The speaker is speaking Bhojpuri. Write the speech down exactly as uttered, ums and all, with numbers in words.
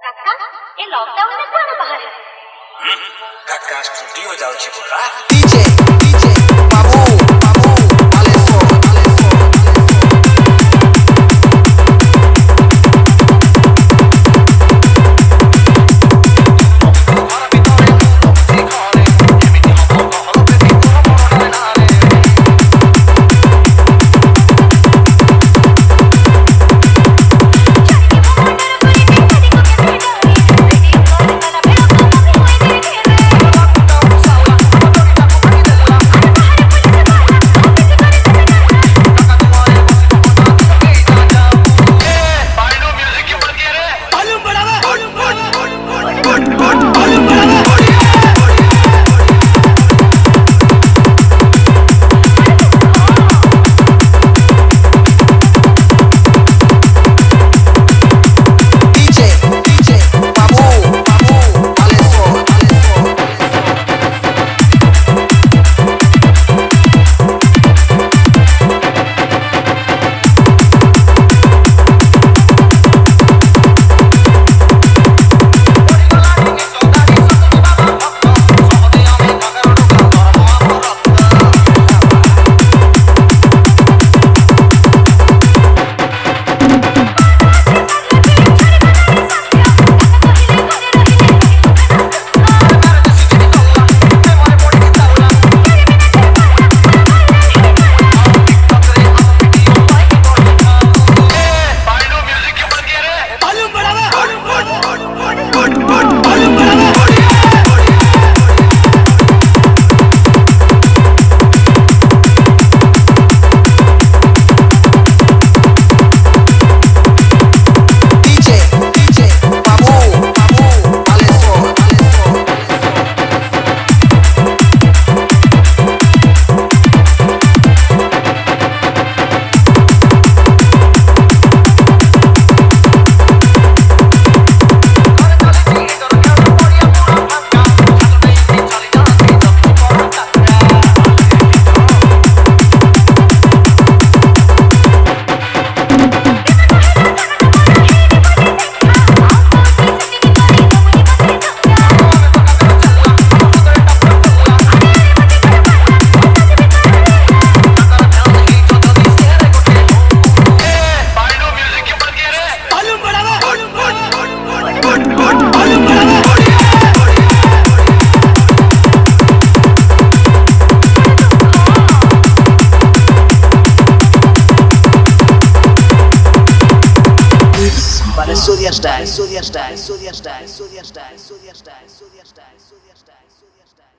काका ए लॉकडाउन में कौन बाहर है? हम्म काका स्टूडियो जाउची पूरा डीजे डीजे बाबू बाबू बालेसो बालेसो Surya style, Surya style, Surya style, Surya style, Surya style, Surya style, Surya style, Surya style.